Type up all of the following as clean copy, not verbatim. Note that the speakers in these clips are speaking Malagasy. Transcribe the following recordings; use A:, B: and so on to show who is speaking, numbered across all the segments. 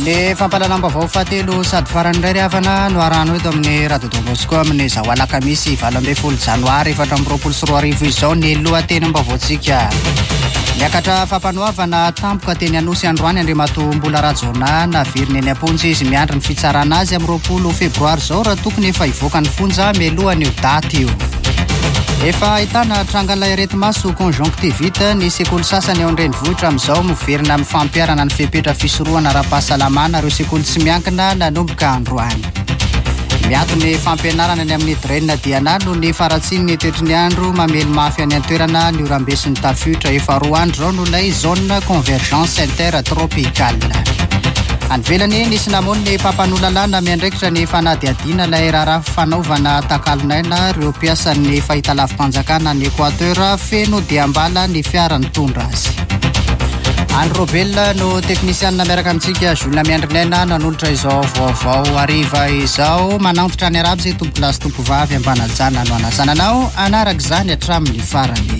A: Ny fampalalam-baovao fahatelo sady farany iray havana no arano eto amin'ny Radio Don Bosco amin'ny zao alakamisy 12 janoary 2024 izao ny lohatenim-baovaontsika. Miakatra fampanoavana tampoka teny Anosy Androany Andriamatoa mbola rajona naveriny eny Amponjy izy miandry ny fitsarana azy amin'ny 20 febroary zao raha tokony efa hivoaka ny fonja mialohan'io daty io. Efa ahitana trangan'ilay areti-maso conjonctivite ny sekoly sasany ao an-drenivohitra amin'izao miverina amin'ny fampiarana ny fepetra fisorohana ara-pahasalamana ireo sekoly tsy miankina nanomboka androany. Miato ny fampianarana ny amin'ny drenina diana no ny faratsiny ny toetry ny andro mamely mafy any an-toerana ny orambesin'ny tafiotra efa 2 andro rao no ilay zone convergence intertropicale. Anvelany nisy namony ny pampanololalana miandraikitra ny fanadiadiana ilay raharaha fanaovana takalinaina ireo mpiasan'ny fahitalavim-panjakana ny Equateur feno dia ambala ny fiarany tondra azy. Andro Robel no teknisianina miaraka amintsika Julina Miandrinaina nanolotra izao vaovao ariva izao manantitra ny arabo izay tompolasy tompovavy ambanajana no anasananao anaraka izany hatramin'ny farany.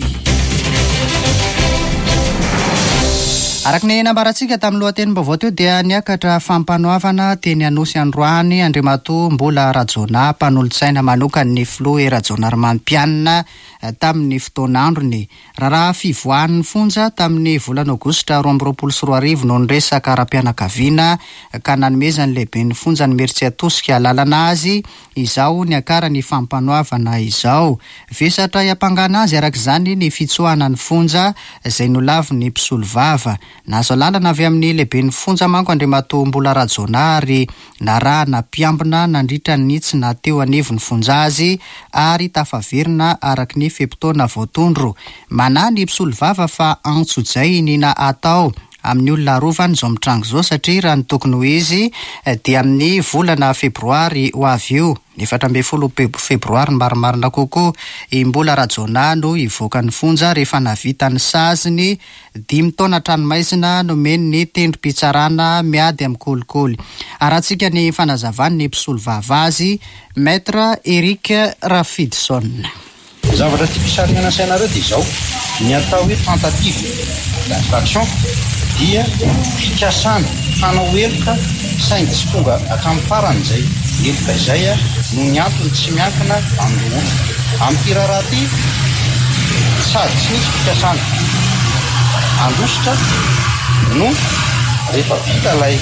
A: Araka ny nambarantsika tamin'ny lohatenim-baovao teo dia niakatra fampanoavana teny Anosy Androany Andriamatoa mbola rajona mpanolontsaina manokany ny Floe Rajonarmampianina tamin'ny fotoan'androny. Raha fivoahan'ny fonja tamin'ny volana Aogositra 2024 no niresaka ara-pianakaviana ka nanomezany lehibe ny fonja ny Meritsy Atosika lalana azy izao ny akara ny fampanoavana izao. Vesatra hiampangana azy araka izany ny fitsoahana ny fonja izay nolavy ny mpisolo vava. Nazo lalana avy amin'ny lehibe ny fonja manko Andriamatoa mbola rajona ary narahana mpiambina nandritra ny tsy nateo aneviny fonja azy ary tafaverina araka ny fepotona voatondro. Mana ny mpisolo vava fa antsojay nina atao amin'ny olona rovany izao mitrango izao satria raha ny tokony ho izy dia amin'ny volana febroary ho avy io. Ny 14 febroary marimarina kokoa mbola rajona no hivoaka ny fonja rehefa navita ny saziny 5 taona tranomaizina nomeny ny tendrom-pitsarana miady amin'ny kolikoly. Arahantsika ny fanazavany ny mpisolo vava azy Maître Eric Rafidson.
B: Zavatra tia fisarihana sainareo dia izao ny atao hoe tentative d'infraction dia fikasana hanao heloka saingy tsy tonga hatramin'ny farany izay heloka izay no ny antony tsy miankina amin'ny amin'ity raharaha ity sady tsy nisy fikasana andositra no rehefa vita ilay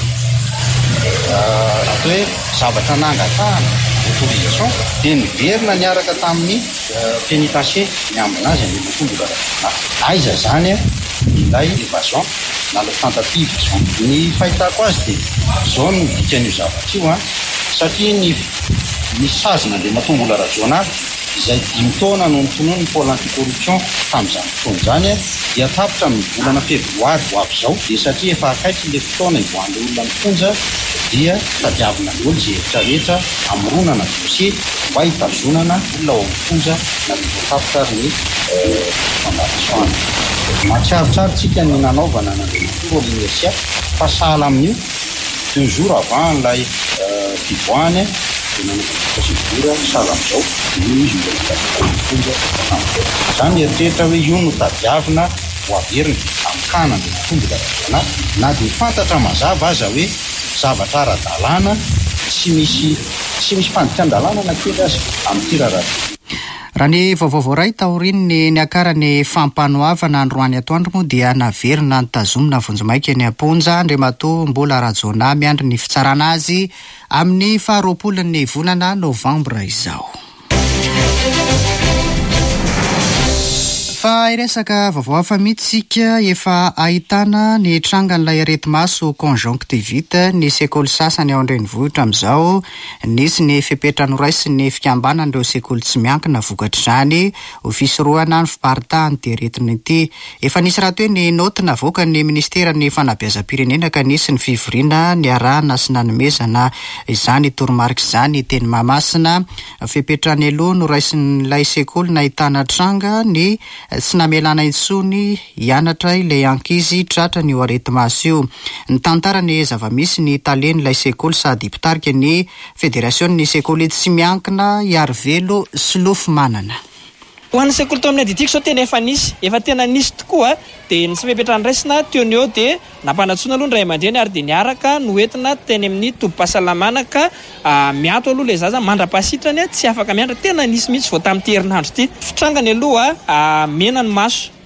B: atao hoe zavatra nangatahana autorisation dia niverina niaraka tamin'ny pénitencier miambina azy any tomboka aiza zany ilay évasion na le tentative ny fahitako azy dia zao no dikan'io zavatra io satria ny sazina dia matombola rajona izay 5 taona no nitonoa ny pôle anticorruption tamin'izany fotoana izany dia tapitra amin'ny volana febroary ho avy izao dia satria efa akaiky ilay fotoana ivoan'ilay olona ny fonja dia tadiavina ny olo izay hevitra rehetra amoronana dossier mba hitazonana olona ao amin'ny fonja na tapitra ny fondation. Mahatsiarotsaritsika ny nanaovana nandeha l'université fa sahala amin'io 2 jours avant ilay fivoahany dia nanao procédure sahala amin'izao io izy fonja izany eritreritra hoe io no tadiavina ho averina amin'ny kanany tomboka na dia fantatra mazava aza hoe zavatra ara-dalàna tsy misy fandikan-dalàna na kely azy amin'ity raharaha.
A: Raha ny vaovao ray taoriny ny akarany fampanoavana androany atoandro moa dia naverina nitazomina vonjimaika ny Amponja Andriamatoa mbola rajona miandry ny fitsarana azy amin'ny 20 volana Novambra izao. Fa iresaka vaovao hafa mihitsika efa ahitana ny trangan'ilay areti-maso conjonctivite ny sekoly sasany ao an-drenivohitra amin'izao nisy ny fepetra noraisy ny fikambanana ireo sekoly tsy miankina vokatra izany ho fisorohana ny fiparitahany dia aretina ity. Efa nisy raha toy ny noty navoaka ny ministeran'ny fanabeazam-pirenena ka nisy ny fivoriana ny arahana sy nanomezana izany toromarika izany teny Mahamasina. Fepetra ny aloha noraisin'ilay sekoly nahitana tranga ny tsy namelana intsony hianatra ilay ankizy tratra ny areti-maso io. Ny tantarany zava-misy ny talen'ilay sekoly sady mpitarika ny federasion'ny sekoly tsy miankina hiary velo sy lofo manana.
C: ho an'ny sekoly tao amin'ny adidiko zao tena efa tena nisy tokoa dia ny tsy fipetrany raisina teo ny eo dia nampanatsona aloha ny ray aman-dreny ary dia niaraka no entina teny amin'ny tobim-pahasalamana ka miato aloha ilay zaza mandra-pasitrany tsy afaka miandra tena nisy mihitsy vao tamin'ity herinandro ity fitrangany aloha mena ny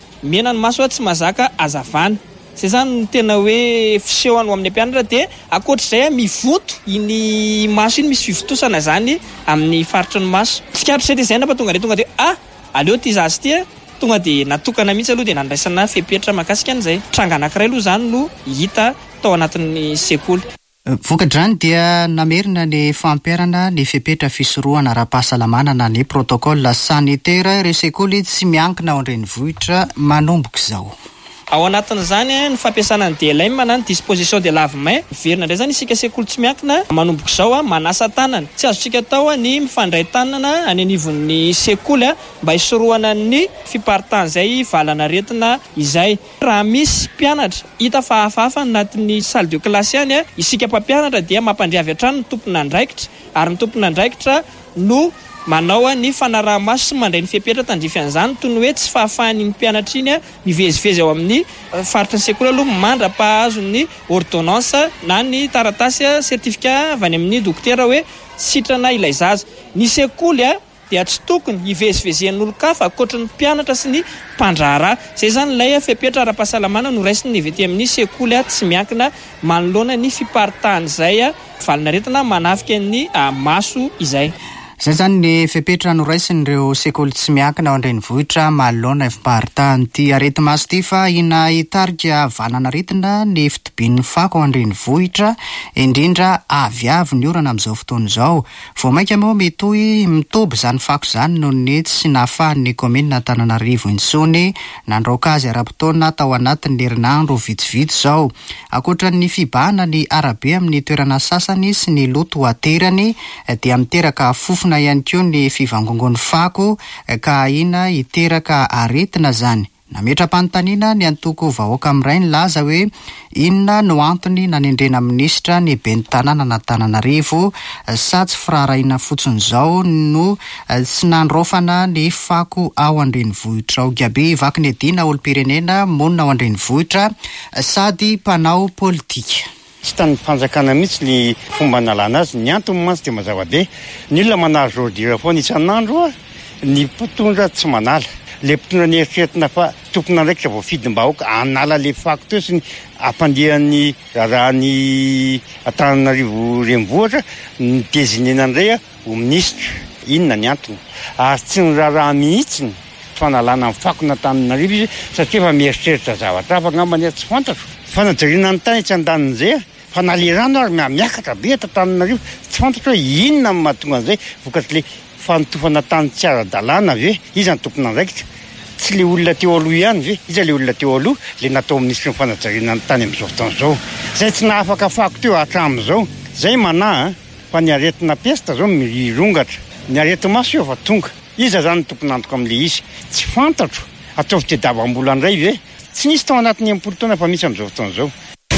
C: maso tsy mazaka azavana zay zany tena hoe fisehoany amin'ny mpianatra dia akoatr'izay mivoto iny maso iny misy fivotosana zany amin'ny faritry ny maso fikatro izay zay tonga dia aleo ty zazy ty tonga dia natokana mihitsy aloha dia nandraisana fepetra mahakasika an'izay tranga anankiray aloha zany no hita tao anatin'ny sekoly.
A: Vokadrany dia namerina ny fampiarana ny fepetra fisorohana ara-pahasalamana na ny protocole sanitaire ireo sekoly tsy miankina ao an-drenivohitra manomboka izao.
C: Ao anatin'izany ny fampiasana ny DLM na ny disposition de lave-main verina indray zany isika sekoly tsy miankina manomboka izao manasa tanana tsy azontsika atao ny mifandray tanana any anivon'ny sekoly mba hisorohana ny fiparitana izay valana aretina izay raha misy mpianatra hita fa hafahafa anatin'ny salle de classe any isika mpampianatra dia mampandriavy hatrany ny tompon'andraikitra ary ny tompon'andraikitra no manao ny fanaraha-maso sy mandray ny fepetra tandrify an'izany toy ny hoe tsy fahafahan'ny mpianatra iny mivezivezy ao amin'ny faritry ny sekoly aloha mandra-pahazo ny ordonnance na ny taratasy certificat avy any amin'ny dokotera hoe sitrana ilay zaza ny sekoly dia tsy tokony hivezivezen'olo-kafa akoatra ny mpianatra sy ny mpandraharaha izay zany ilay fepetra ara-pahasalamana no raisiny ny avety amin'ny sekoly tsy miankina manoloana ny fiparitahana izay valina aretina manafika ny maso izay.
A: Izay zany ny fepetra noraisin'ireo sekoly tsy miankina ao an-drenivohitra manoloana fiparitahana ity areti-maso ity fa ina hitarika vanana aretina ny fitobin'ny fako ao an-drenivohitra indrindra avy ny orana amin'izao fotoana izao. Vao maika moa mitoby izany fako izany noho ny tsy nahafahan'ny komina Antananarivo intsony nandroaka azy ara-potoana tao anatin'ny herinandro vitsivitsy izao. Akoatra ny fibahana ny arabe amin'ny toerana sasany sy ny loto aterany dia miteraka fofona ihany koa ny fivangongon'ny fako ka ina hiteraka aretina zany. Nametra-panontaniana ny antoko vahoaka amin'iray ny laza hoe inona no antony nanendrena minisitra ny ben'ny tanàna n'Antananarivo sa tsy firaharaina fotsiny izao no tsy nandrofana ny fako ao an-drenivohitra ao. Gaby vakiny edina olo-pirenena monina ao an-drenivohitra sady mpanao politika.
D: Tsy tany fanjakana mihitsy ny fomba nalana azy ny antony mantsy dia mazava be ny olona manazo ordira foana isan'andro ny mpitondra tsy manala le mpitondra ny eritreretina fa tompona ndraikitra vao fidim-bahoaka anala le fako teo sy ny ampandehan'ny raha ny Antananarivo renivohitra ny dezinena indray ho minisitra. Inona ny antony ary tsy ny raha mihitsy fanalana amin'ny fako n'Antananarivo izy satria efa mieritreritra zavatra hafa angambany tsy fantatro fanajariana ny tany tsy andanin'izay fa nalerano ary miakatra be Antananarivo tsy fantatro hoe inona ny mahatonga an'izay vokatry le fanotofana tany tsy ara-dalàna ve izy ny tompon'andraikitra tsy le olona teo aloha ihany ve izy le olona teo aloha le natao minisitry ny fanajariana ny tany amin'izao fotoana izao zay tsy nahafaka fako teo hatramin'izao zay manahy fa ny aretina pesta zao mirongatra ny areti-maso eo fa tonga iza zany ny tompon'antoka amin'le izy tsy fantatro ataovy tedava-mbola indray ve tsy nisy tao anatin'ny mpolo taona fa misy amin'izao fotoana izao.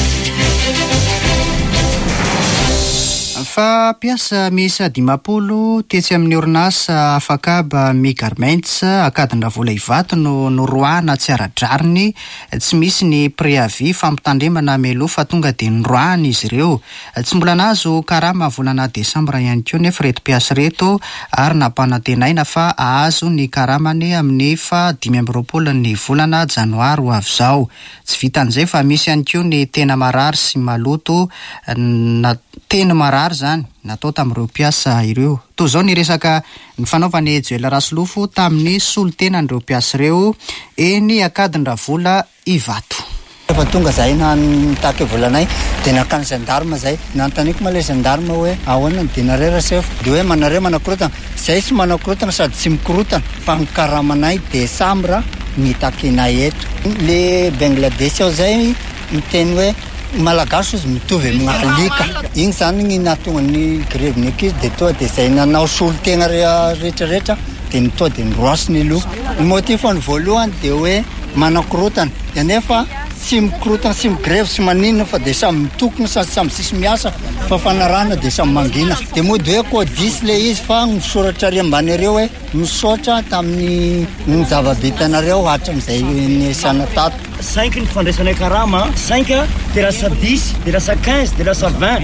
A: Fa piasa miisa 50 tetsy amin'ny orinasa Afakaba Migarments akadindra vola ivato no noroahana tsy ara-drariny tsy misy ny préavis fampitandremana melo fa tonga dia noroahana izy ireo. Tsy mbola nahazo karama volana Desambra ihany koa nefa reto piasa reto ary nampanantenaina fa ahazo ny karamany amin'ny fa 20 ny volana Janoary ho avy izao. Tsy vitan'izay fa misy ihany koa ny tena marary sy maloto na tena marary zany natao tamin'ireo piasa ireo. Toy izao ny resaka ny fanaovany Joel Rasolofo tamin'ny solotenan'ireo piasa ireo eny akadindra vola ivato.
E: Efa tonga zahay nitaky volanay dia nakany gendarme zay nanontaniako ma le gendarme hoe ahoana dia narera sef dia hoe manareo manakorotana zay sy manakorotana sady tsy mikorotana fa ny karamanay Desambra nitaky nay eto. Le Bangladesh ao zay miteny hoe malagasy izy mitovy amin'ny alika igny zany ny nahatonga ny grevy ny akizy dia toa dia zay nanao solotegna rehetrarehetra dia nitoa dia niroasy ny loha. Ny motif ny voalohany dia hoe manakorotana dia nefa sy mikorotana sy migrève sy maninona fa dia samy mitokona samy sisy miasa fa fanarahana dia samy mangina dia mody hoe codis le izy fa misoratra ary ambany ireo hoe misaotra tamin'ny zava-bitanareo hatramin'izay niasana tato
F: 5 ny fandraisanay karama 5 dia lasa 10 dia lasa 15 dia lasa 20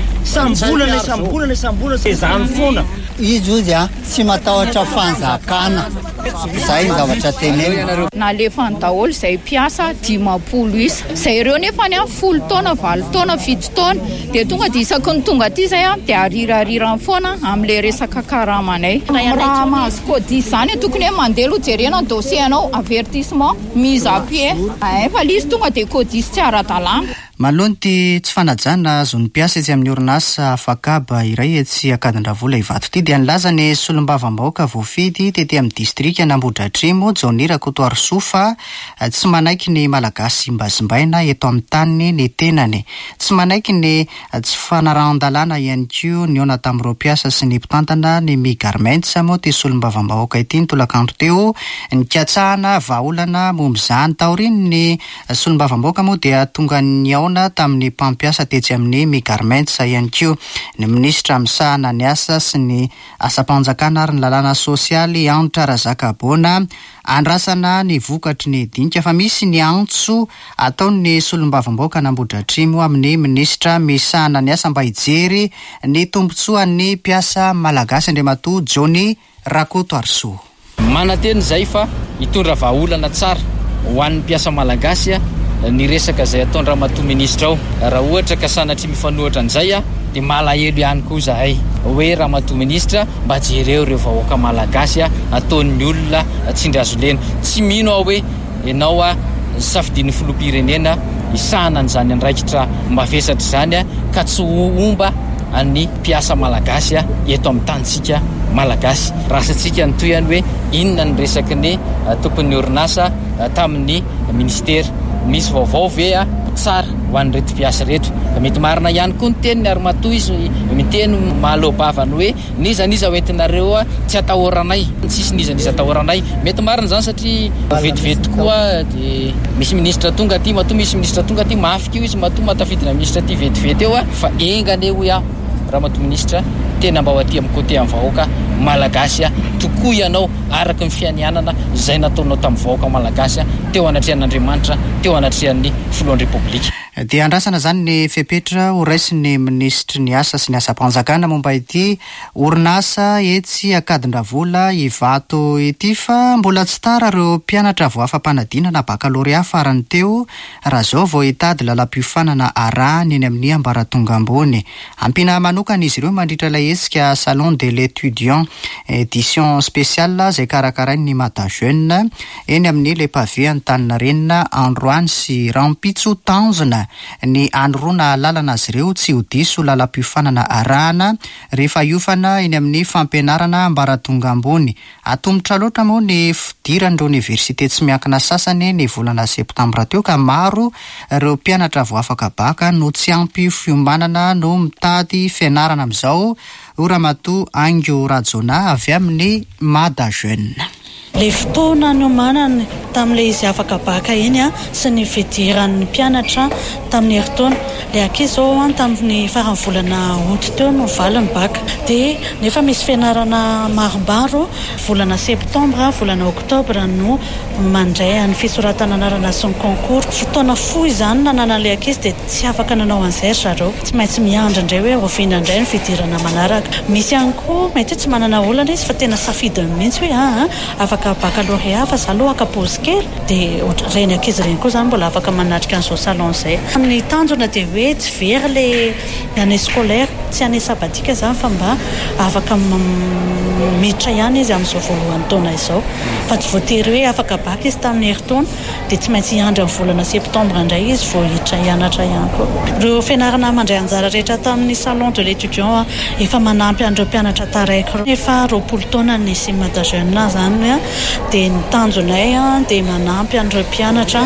F: sambolana zany foana
E: izy ozy tsy matahotra fanjakana izay ny zavatra teneny
G: nalefany daholo izay mpiasa 10 isa izay ireo nefa ny 10 taona 20 taona 7 taona dia tonga dia isaky ny tonga aty izay dia aririrany foana amin'ilay resaka karamanay raha mahazo codis izany tokony hoe mandelo hojerena ny dossier anao avertissement mise à pied fa izy tonga dia codis tsy ara-dalàna
A: Malony ty tsy fanajana azon'ny mpiasa etsy amin'ny orinasa Afakaba iray etsy Akadindravola Ivato ty dia nilaza ny solombavam-bahoaka voafidy tety amin'ny distrika Ambohidratrimo Jaonira Kotoarisoa fa tsy manaiky ny malagasy mbazimbaina eto amin'ny tany ny tenany. Tsy manaiky ny tsy fanarahan-dalàna ihany koa ny ona tamin'ireo mpiasa sy ny mpitantana ny Mi-Garments moa ty solombavam-bahoaka ity ny tolakandro teo ny katsahana vahaolana momby izany taoriny ny solombavam-bahoaka moa dia tonga ny tamin'ny mpampiasa tetsy amin'ny Mi-Garments ihany koa ny ministra misahana ny asa sy ny asa-panjakana ary ny lalàna sosialy Anitra Razakabona andrasana ny vokatry ny dinika fa misy ny antso ataony solombavam-bahoaka Ambohidratrimo amin'ny ministra misahana ny asa mba hijery ny tombotsoan'ny mpiasa malagasy Andriamatoa Johnny Rakotoarisoa.
H: Manateny zay fa hitondra vahaolana tsara ho an'ny mpiasa malagasy ny resaka izay ataony Ramatoa ministra ao raha ohatra ka sanatry mifanohitra an'izay dia malahelo ihany koa zahay hoe Ramatoa ministra mba jereo ireo vahoaka malagasy ataon'ny olona tsindry azo lena tsy mino aho hoe ianao safidin'ny filoham-pirenena isahana an'izany andraikitra mba vesatra izany ka tsy omba ny mpiasa malagasy eto amin'ny tanitsika malagasy rasantsika ny toyany hoe inona ny resaky ny tompon'ny orinasa tamin'ny ministera misy vaovao ve tsara ho an'ny reto mpiasa reto mety marina ihany koa ny teniny ary matoa izy miteny mahalobavany hoe nizaniza hoentinareo tsy atahoranay tsisy nizaniza atahoranay mety marina zany satria vetivety koa dia misy ministra tonga aty matoa misy ministra tonga aty mafika io izy matoa matafidina ministra aty vetivety eo fa engane hoe Ramatoa ministra tena mba ho aty amin'ny côté amin'ny vahoaka malagasy tokoa ianao araka ny fianianana izay nataonao tamin'ny vahoaka malagasy teo anatrehan'Andriamanitra teo anatrehan'ny filohan'ny Repoblika.
A: Dia andrasana zany ny fepetra ho raisin'ny ministry ny asa sy ny asa-panjakana momba ity orinasa etsy Akadindravola Ivato ity fa mbola tsy tara ireo mpianatra vao afa-panadinana bakalorea farany teo raha zao vao hitady lalam-piofanana arahany eny amin'ny ambaratonga ambony. Ampina manokana izy ireo mandritra ilay hetsika Salon de l'étudiant édition spéciale izay karakarain'ny Mada Jeune eny amin'ny le pavé Antaninarenina Androany sy Rampitso Tanjona ny androna lalana azy ireo tsy ho diso lalam-piofanana arahana rehefa iofana eny amin'ny fampianarana ambaratonga ambony. Atomotra loatra moa ny fidiran'ireo université tsy miankina sasany ny volana septambra teo ka maro ireo mpianatra vao afaka baka no tsy ampy fiomanana no mitady fianarana amin'izao Ramatoa Ango Rajona avy amin'ny Mada Jeune.
I: Le fotoana niomanany tamin'ilay izy afaka baka iny sy ny fidiran'ny mpianatra tamin'ny herintaona le ankizy zao tamin'ny farany volana août teo no valiny baka dia nefa misy fianarana maromaro volana septambra volana oktobra no mandray any fisoratana anarana sy ny concours fotoana fohy izany nananan'ilay ankizy dia tsy afaka nanao an'izay zareo tsy maintsy miandry indray hoe roviana indray ny fidirana manaraka misy ihany koa mety tsy manana olana izy fa tena safidiny mihitsy hoe afaka baccalauréat fa zalo akapozy kely dia ohatra reny ankizy reny koa zany mbola afaka manatrika an'izao salon izay amin'ny tanjona dia hoe tsy very le année scolaire tsy année sabatika zany fa mba afaka miditra ihany izy amin'izao voalohany taona izao fa tsy voatery hoe afaka baka izy tamin'ny herintaona dia tsy maintsy iandry amin'ny volana septambra indray izy vao hiditra hianatra ihany koa. Ireo fianarana mandray anjara rehetra tamin'ny salon de l'étudiant efa manampy an'ireo mpianatra taraiky efa 20 taona ny sy Mada Jeune zany dia ny tanjonay dia manampy an'ireo mpianatra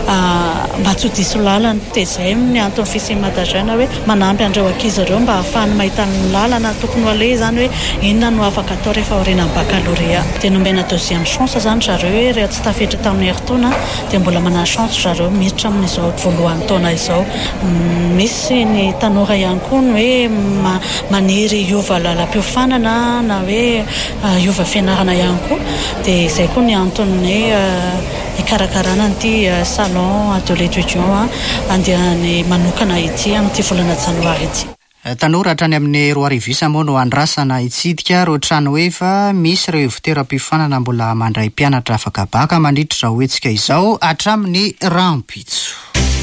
I: mba tsy ho diso lalana dia izay ny antony fisy Mada Jeune hoe manampy an'ireo ankizy ireo mba ahafahany mahita ny lalana tokony ho aleha zany hoe inona no afaka atao rehefa aoriana bakalorea dia nomena deuxième chance zany zareo hoe rehefa tsy tafiditra tamin'ny herintaona dia mbola manana chance zareo miditra amin'izao voalohan'ny taona izao. Misy ny tanora ihany koa ny hoe maniry hiova lalam-piofanana na hoe hiova fianarana ihany koa dia izay koa ny antony hikarakarana an'ity salon de l'étudiant andehany manokana ity amin'ity volana janoary ity.
A: Tanora hatrany amin'ny 2 moa no andrasana itsidika ro trano efa misy ireo ivon-teram-piofanana mbola mandray mpianatra afaka baka mandritra zao etsika izao hatramin'ny rampitso.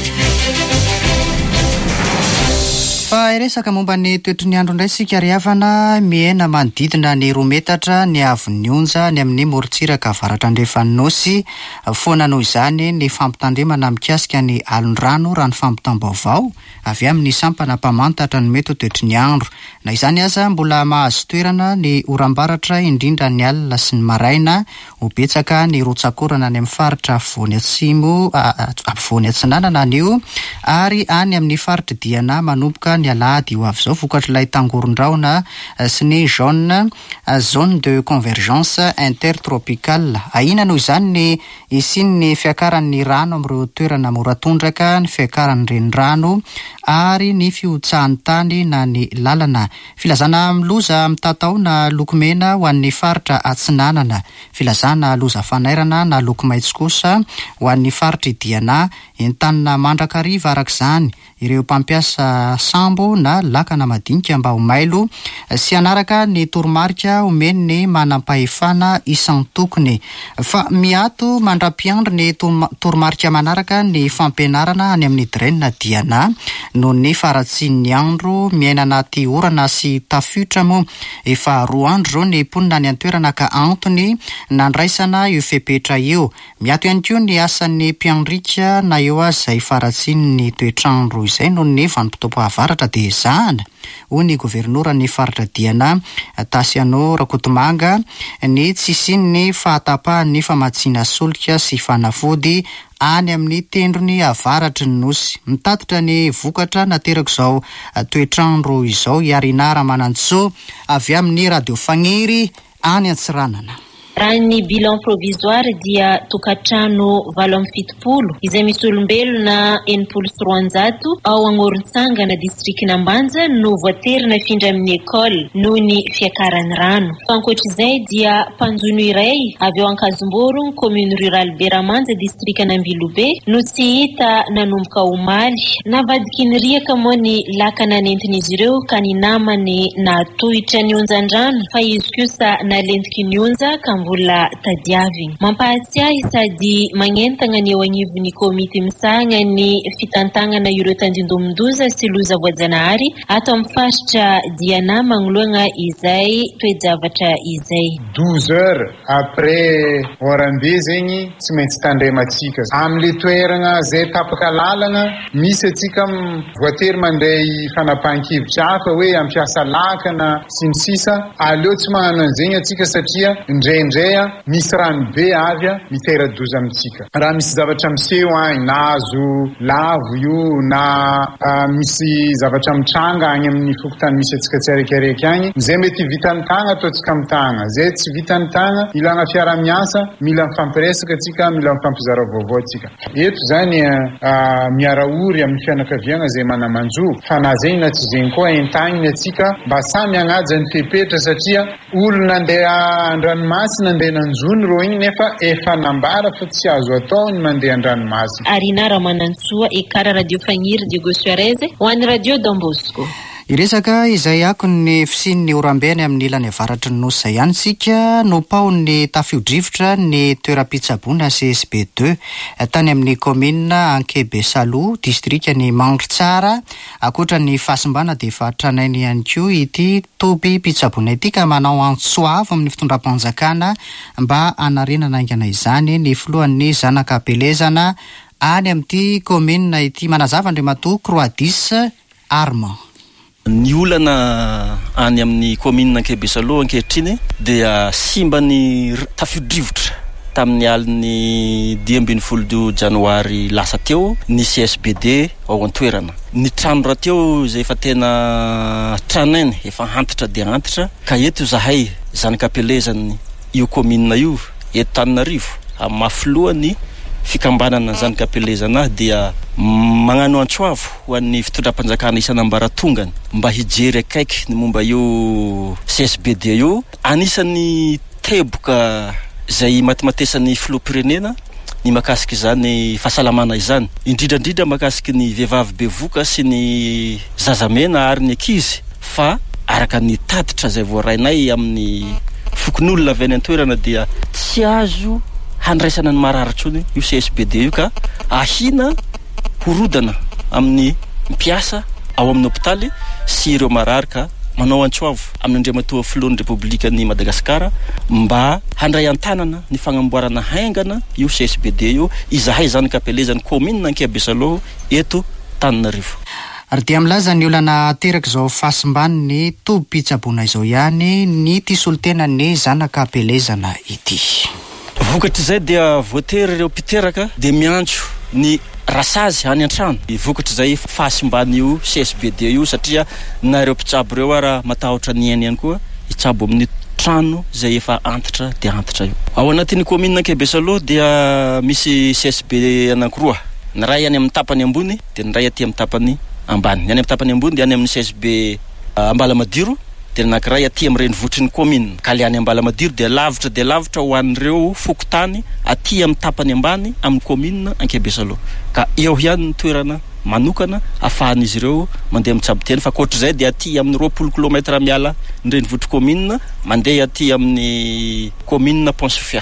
A: Fa iresaka momba ny toetry ny andro indray sika riavana miaina manodidina ny 2 metatra ny avon'ny onja ny amin'ny morontsiraka avaratra Andrefanosy foana noho izany ny fampitandremana mikasika ny alondrano raha ny fampitam-baovao avy amin'ny sampana mpamantatra ny mety toetry ny andro na izany aza mbola mahazo toerana ny orambaratra indrindra ny alina sy ny maraina ho betsaka ny rotsakorana ny amin'ny faritra afovoany atsimo afovoany atsinanana anio ary any amin'ny faritra diana manomboka ny alahady io avy zao vokatra ilay tangoron-draona sy ny zone de convergence intertropicale ahina noho izany ny isin'ny fiakaran'ny rano amin'ireo toerana moratondraka ny fiakaran'ny renirano ary ny fiotsahan'ny tany na ny lalana filazana miloza mitatao na lokomena ho an'ny faritra atsinanana filazana loza fanairana na loko maitso kosa ho an'ny faritra idiana entanina mandrakariva arak'izany ireo mpampiasa sambo na lakana madinika mba ho mailo sy anaraka ny toromarika omeny ny manam-pahefana isan'ny tokony fa miato mandra-piandro ny toromarika manaraka ny fampianarana any amin'ny drenina diana noho ny faratsian'ny andro miaina anaty orana sy tafiotra moa efa 2 andro zao ny ponina ny antoerana ka antony nandraisana io fepetra io miato ihany koa ny asan'ny mpiandrika na eo azy izay faratsian'ny toetrandro izay noho ny vanim-potoam-po avaratra dia zana ho ny governora ny faritra diana Tasiano Rakotomanga ny tsisian'ny fahatapahany famatsiana solika sy fanafody any amin'ny tendrony avaratra ny nosy mitatitra ny vokatra naterako izao toetrandro izao Yarinara Manantso avy amin'ny radio Fagniry any Antsiranana.
J: Raha ny bilan provisoire dia tokantrano 770 izay misy olombelona 700 ao Agnorontsangana distrikina Ambanja no voaterina hifindra amin'ny ekôly noho ny fiakaran'ny rano. Fa ankoatr'izay dia mpanjono iray avy ao Ankazomboro commune rurale Beramanja distrikana Ambilobe no tsy hita nanomboka omaly navadiky ny riaka moa ny lakana nentin'izy ireo ka ny namany natohitra ny onjan-drano fa izy kosa nalentiky ny onja ka mbola tadiaviny. Mampahatsiahy sady magnentana ny eo agnivon'ny komity misahagna ny fitantangana ireo tandindomin-doza sy loza voajanahary ato amin'ny faritra Diana magnoloana izay toe-javatra izay.
K: 12 heures après orambe zegny tsy maintsy tandrematsika amin'le toerana zay tapaka lalana misy atsika voatery mandeha fanapahan-kevitra hafa hoe ampiasa lakana sy ny sisa aleo tsy magnano an'izegny atsika satria indraindray misy rano be avy mitera-doza amitsika. Raha misy zavatra miseho agny na hazo lavo io na misy zavatra mitranga agny amin'ny fokotany misy atsika tsy araikiaraiky agny zay mety vita amin'ny tagna ataotsika amin'ny tagna zay tsy vita amin'ny tagna ilana fiara-miasa mila mifampiresaka atsika mila mifampizara vaovao atsika. Eto zany miaraory amin'ny fianakaviana zay manamanjo fa na zegny na tsy zegny koa entaniny atsika mba samy agnaja ny fepetra satria olona andeha an-dranomasina andeha nanjony ro igny nefa efa nambara fa tsy azo atao ny mandeha an-dranomasina.
J: Arinara Manantsoa ekara radio Fagniry Diego Suarez ho an'ny radio Don Bosco.
A: Iresaka izay ako ny fisin'ny orambeny amin'ny ilany avaratry ny nosy izay ihany sika no paon'ny tafio-drivotra ny toeram-pitsaboana CSB2 tany amin'ny commune Ankebesalo distrika ny Mangitsara akoatra ny fahasimbana dia efa tranainy ihany koa ity toby pitsaboana ity ka manao antsoavo amin'ny fitondram-panjakana mba anarenana aingana izany ny filohan'ny zanaka pelezana any amin'ity commune ity manazava Andriamatoa Croadis Armand.
L: Ny olana any amin'ny commune Ankebesalo ankehitriny dia simba ny tafio-drivotra tamin'ny aliny 12 janoary lasa teo ny CSBD ao an-toerana. Ny trano raha teo izay efa tena tranainy efa antitra dia antitra ka eto zahay zanakapelezany io commune io eto Tananarivo amin'ny mafilohany fikambanana zanakapelezana dia magnano antsoavo ho an'ny fitondram-panjakana isan'ambaratongany mba hijery akaiky ny momba io CSBD io. Anisany teboka zay matimatesany filoham-pirenena ny makasiky izany fahasalamana izany, indrindrandrindra makasiky ny vehivavy bevoka sy ny zazamena ary ny ankizy, fa araka ny tatitra zay voarainay amin'ny fokon'olona avy any an-toerana dia tsy azo handraisana ny mararitrony io CSBD io ka ahina horodana amin'ny mpiasa ao amin'ny hôpitaly sy ireo marary ka manao antsoavo amin'ny andriamatoa filohan'ny Repoblikan'i Madagasikara mba handray an-tanana ny fagnamboarana haingana io CSBD io izahay zanakapelezany commune Ankiabesaloha eto Tananarivo.
A: Ary dia milaza ny olana teraka izao fasimbany ny tobi-pitsaboana izao ihany ny tisolotena ny zanakapelezana ity.
L: Vokatra izay dia voatery ireo mpiteraka dia miantso ny rasazy any an-trano. Vokatra izay fahasimbany io CSBD io satria na ireo mpitsabo ireo ara matahotra ny ainy ihany koa hitsabo amin'ny trano izay efa antitra dia antitra io. Ao anatin'ny commune Ankiabesaloha dia misy CSB anankiroa. Ny ray any amin'ny tapany ambony dia ny ray aty amin'ny tapany ambany. Ny any amin'ny tapany ambony dia any amin'ny CSB Ambalamadiro dia ny anankiray aty amin'ny renivohitr'ny commune. Ka le any Ambalamadiro dia lavitra ho an'ireo fokotany aty amin'ny tapany ambany amin'ny commune Ankiabesaloha. Ka eo ihany ny toerana manokana afahan'izy ireo mandeha mitsabo teny, fa koatra izay dia aty amin'ny 20 kilometra miala ny renivohitry commune mandeha aty amin'ny commune Pont-Sofia.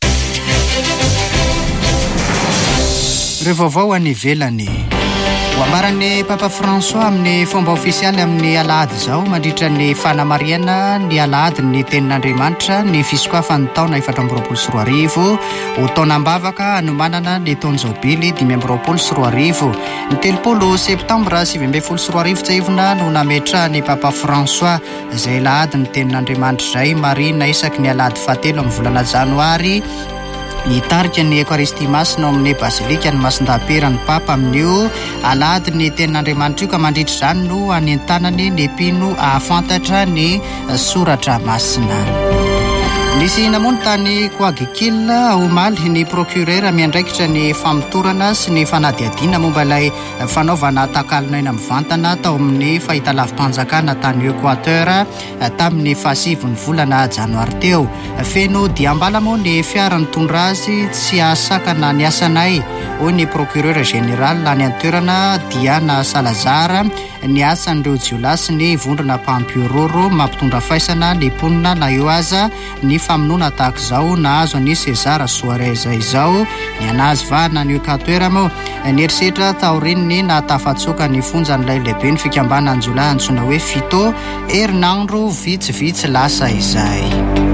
A: Ireo vaovao any ivelany. Hoambaran'ny Papa François amin'ny fomba ofisialy amin'ny alahady izao mandritra ny fanamariana ny alahady ny tenin'Andriamanitra ny fisokafan'ny taona 2024 ho taonam-bavaka anomanana ny taona jobily 2024. Ny 30 septambra 2024 tsaivona no nametrahany Papa François izay alahady ny tenin'Andriamanitra izay marina isaky ny alahady fahatelo amin'ny volana janoary nitarika ny Eucharistie masina ao amin'ny basilika ny masindahaperan'ny Papa amin'io alahady ny tenin'Andriamanitra io ka mandritra izany no anentanany ny mpino ahafantatra ny soratra masina. Nisy namono tany Coaguiquil omaly ny procureur miandraikitra ny famotorana sy ny fanadiadiana momba ilay fanaovana takalon'aina mivantana tao amin'ny fahitalavim-panjakana tany Equateur tamin'ny 7 volana janoary teo. Feno diambala moa ny fiara nitondra azy tsy ahasakana ny asanay, hoy ny procureur général any an-toerana Diana Salazar. Ny asan'ireo jiolahy ny vondrona mpampiororo mampitondra faisana ny ponina na eo aza ny famonoana tahaka izao na azo any César Suarez izao ny anazy vahana ny Equateur moa ny erisetra taorininy na tafatsoka ny fonjan'ilay lehibe ny fikambanany jiolahy antsoina hoe fito herinandro vitsivitsy lasa izay.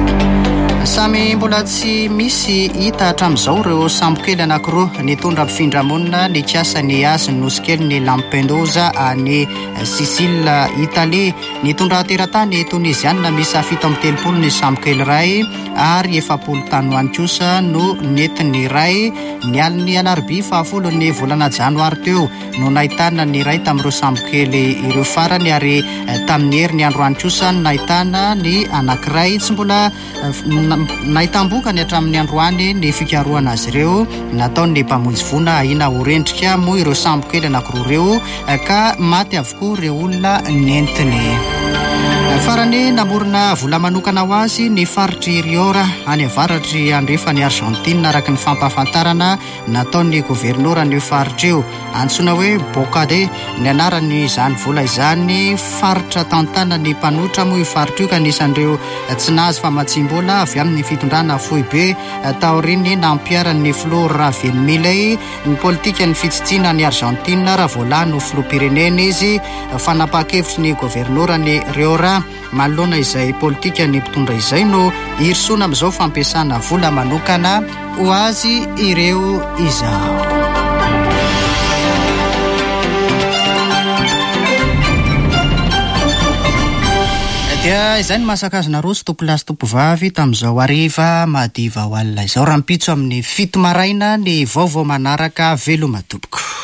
A: Samy mbola tsy misy hita hatramin'izao ireo sambokely anankiroa nitondra mpifindra-monina ny kiasany azy nosikely ny Lampedusa any Sicile Italie. Nitondra teratany Tunisiana misy 730 ny sambokely iray ary 70 tany ho any kosa no nentin'ny iray ny aliny alarobia 10 ny volana janoary teo no nahitana ny iray tamin'ireo sambokely ireo farany ary tamin'ny herin'ny androany kosa nahitana ny anankiray tsy mbola nahitam-boka ny hatramin'ny androany ny fikaroana azy ireo nataony mpamonjy vona ahina ho rendrika moa ireo sambokely anankiroa ireo ka maty avokoa ireo olona nentiny. Farany namorona vola manokana ho azy ny faritry Riora any avaratry andrefa ny Argentine araka ny fampahafantarana nataon'ny governorra ny faritra io antsoina hoe Bocade ny anarany izany vola izany faritra tantana ny mpanotra moa io faritra io ka anisan'ireo tsy nahazo famatsim-bola avy amin'ny fitondrana fohy be taoriny nampiaran'ny Flora Venmiley ny politika ny fitsitsina ny Argentine raha voalano filoham-pirenena izy fanapa-kevitry ny governorra ny Riora manoloana izay politika ny mpitondra izay no hirsoana amin'izao fampiasana vola manokana ho azy ireo izao. dia izay ny masakazona roa sy tompolahy sy tompovavy tamin'izao ariva madiva ho alina izao raha mipitso amin'ny 7 maraina ny vaovao manaraka veloma tompoko.